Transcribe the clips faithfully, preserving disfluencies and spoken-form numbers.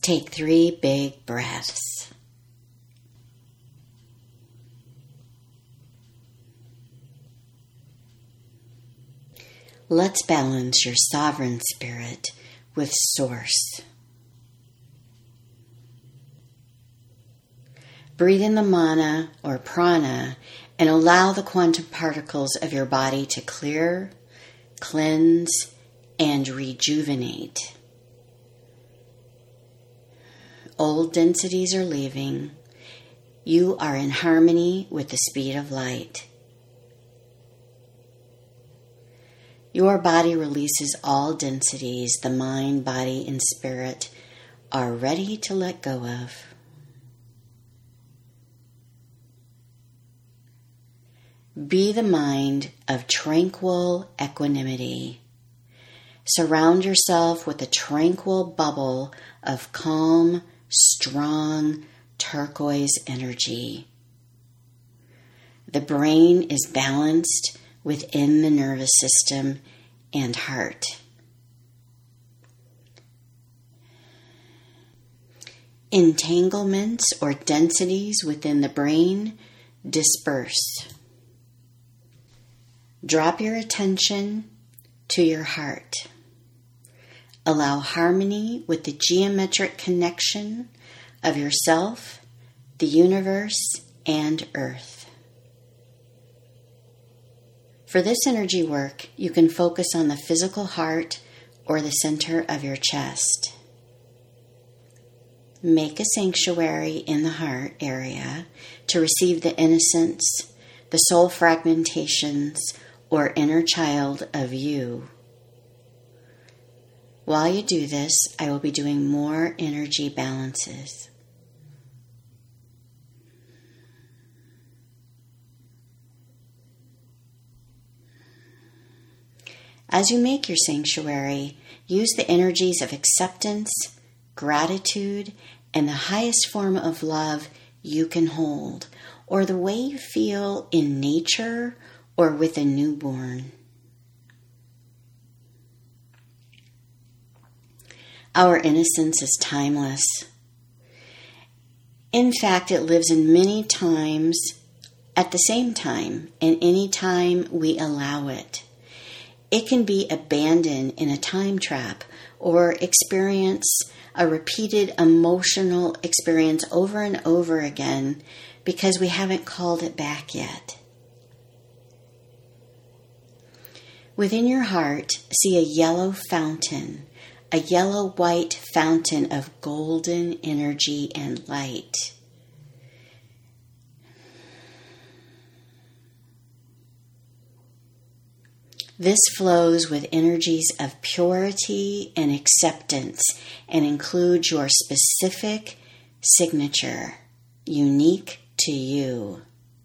Take three big breaths. Let's balance your sovereign spirit with Source. Breathe in the mana or prana and allow the quantum particles of your body to clear, cleanse, and rejuvenate. Old densities are leaving. You are in harmony with the speed of light. Your body releases all densities the mind, body, and spirit are ready to let go of. Be the mind of tranquil equanimity. Surround yourself with a tranquil bubble of calm, strong, turquoise energy. The brain is balanced within the nervous system and heart. Entanglements or densities within the brain disperse. Drop your attention to your heart. Allow harmony with the geometric connection of yourself, the universe, and earth. For this energy work, you can focus on the physical heart or the center of your chest. Make a sanctuary in the heart area to receive the innocence, the soul fragmentations, or inner child of you. While you do this, I will be doing more energy balances. As you make your sanctuary, use the energies of acceptance, gratitude, and the highest form of love you can hold, or the way you feel in nature or with a newborn. Our innocence is timeless. In fact, it lives in many times at the same time, and any time we allow it. It can be abandoned in a time trap or experience a repeated emotional experience over and over again because we haven't called it back yet. Within your heart, see a yellow fountain, a yellow-white fountain of golden energy and light. This flows with energies of purity and acceptance and includes your specific signature, unique to you.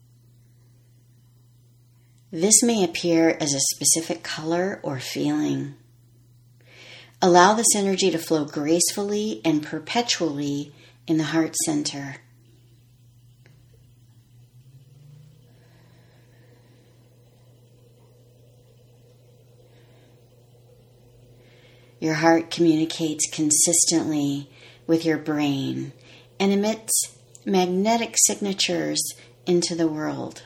This may appear as a specific color or feeling. Allow this energy to flow gracefully and perpetually in the heart center. Your heart communicates consistently with your brain and emits magnetic signatures into the world.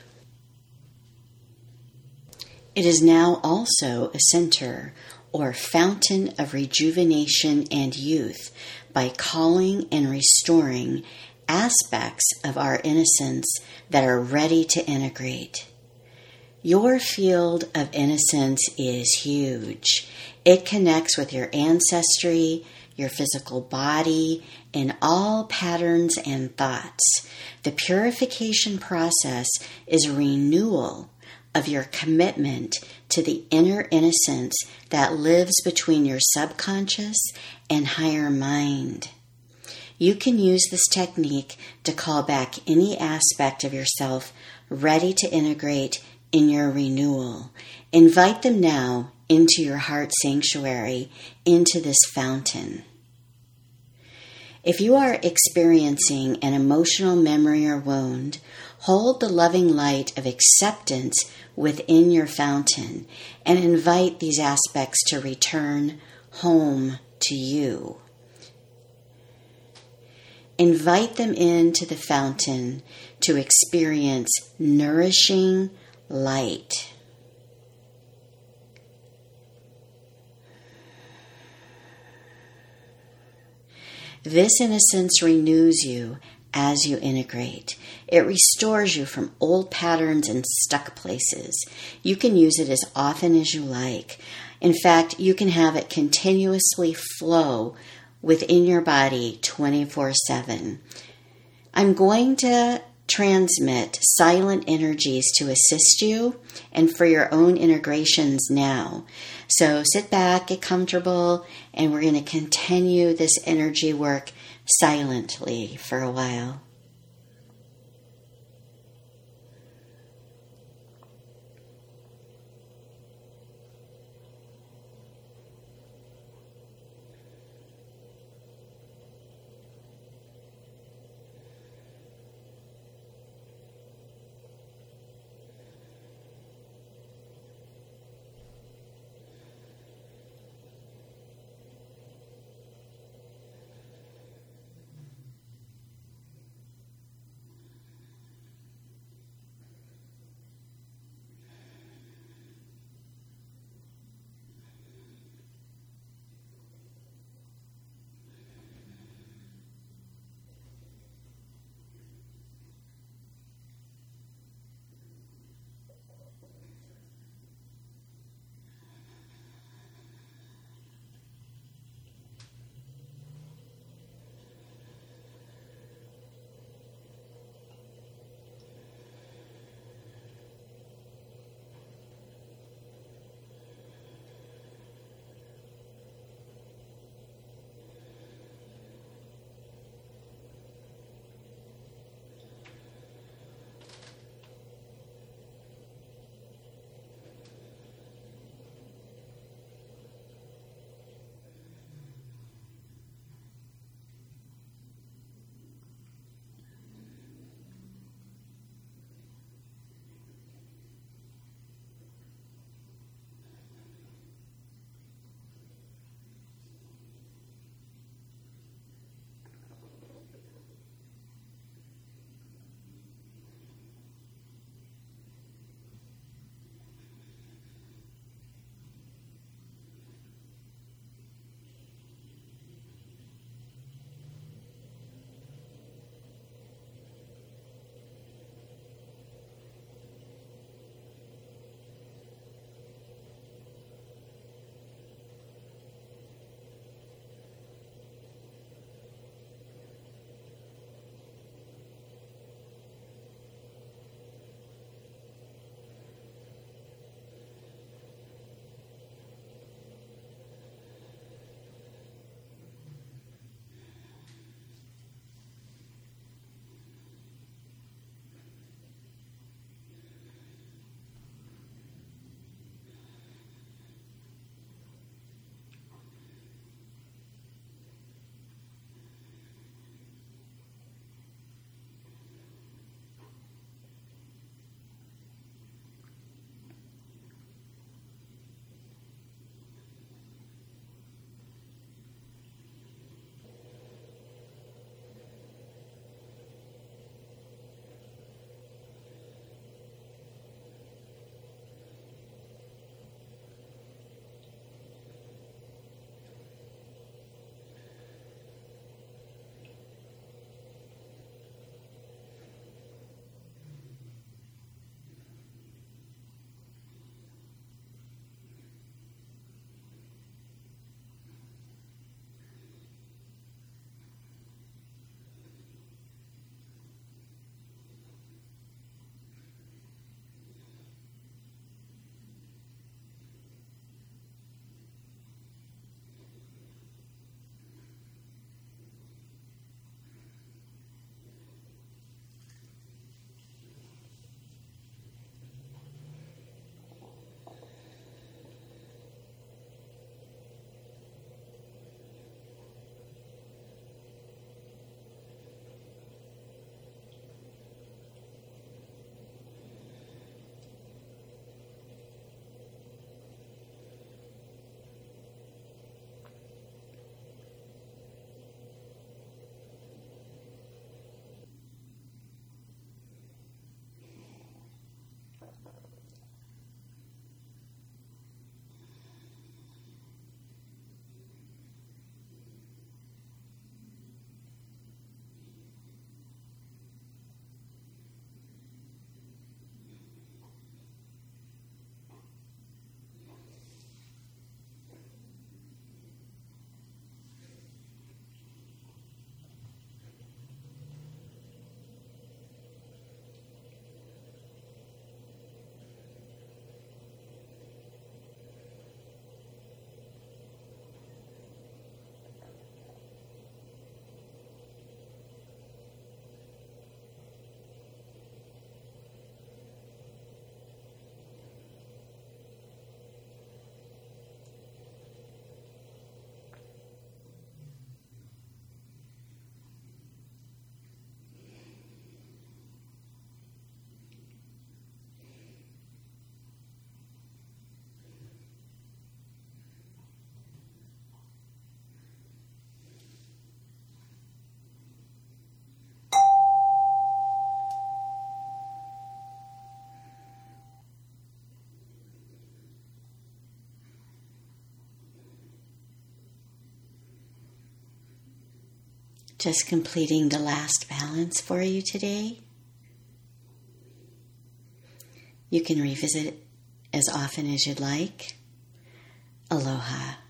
It is now also a center or fountain of rejuvenation and youth by calling and restoring aspects of our innocence that are ready to integrate. Your field of innocence is huge. It connects with your ancestry, your physical body, and all patterns and thoughts. The purification process is renewal of your commitment to the inner innocence that lives between your subconscious and higher mind. You can use this technique to call back any aspect of yourself ready to integrate in your renewal. Invite them now into your heart sanctuary, into this fountain. If you are experiencing an emotional memory or wound, hold the loving light of acceptance within your fountain and invite these aspects to return home to you. Invite them into the fountain to experience nourishing light. This innocence renews you as you integrate. It restores you from old patterns and stuck places. You can use it as often as you like. In fact, you can have it continuously flow within your body twenty-four seven. I'm going to transmit silent energies to assist you and for your own integrations now. So sit back, get comfortable, and we're going to continue this energy work silently for a while. Just completing the last balance for you today. You can revisit as often as you'd like. Aloha.